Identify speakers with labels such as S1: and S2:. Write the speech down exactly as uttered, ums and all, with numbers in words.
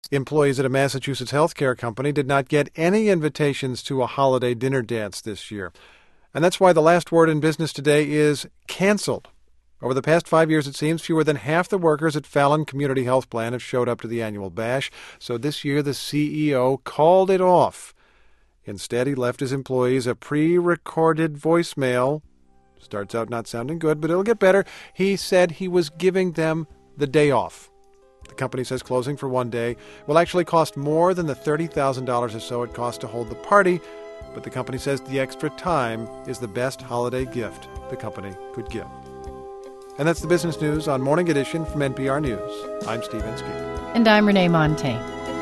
S1: Employees at a Massachusetts healthcare company did not get any invitations to a holiday dinner dance this year. And that's why the last word in business today is canceled. Over the past five years, it seems, fewer than half the workers at Fallon Community Health Plan have showed up to the annual bash. So this year, the C E O called it off. Instead, he left his employees a pre-recorded voicemail. Starts out not sounding good, but it'll get better. He said he was giving them the day off. The company says closing for one day will actually cost more than the thirty thousand dollars or so it cost to hold the party, but the company says the extra time is the best holiday gift the company could give. And that's the business news on Morning Edition from N P R News. I'm Steve Inskeep.
S2: And I'm Renee Montagne.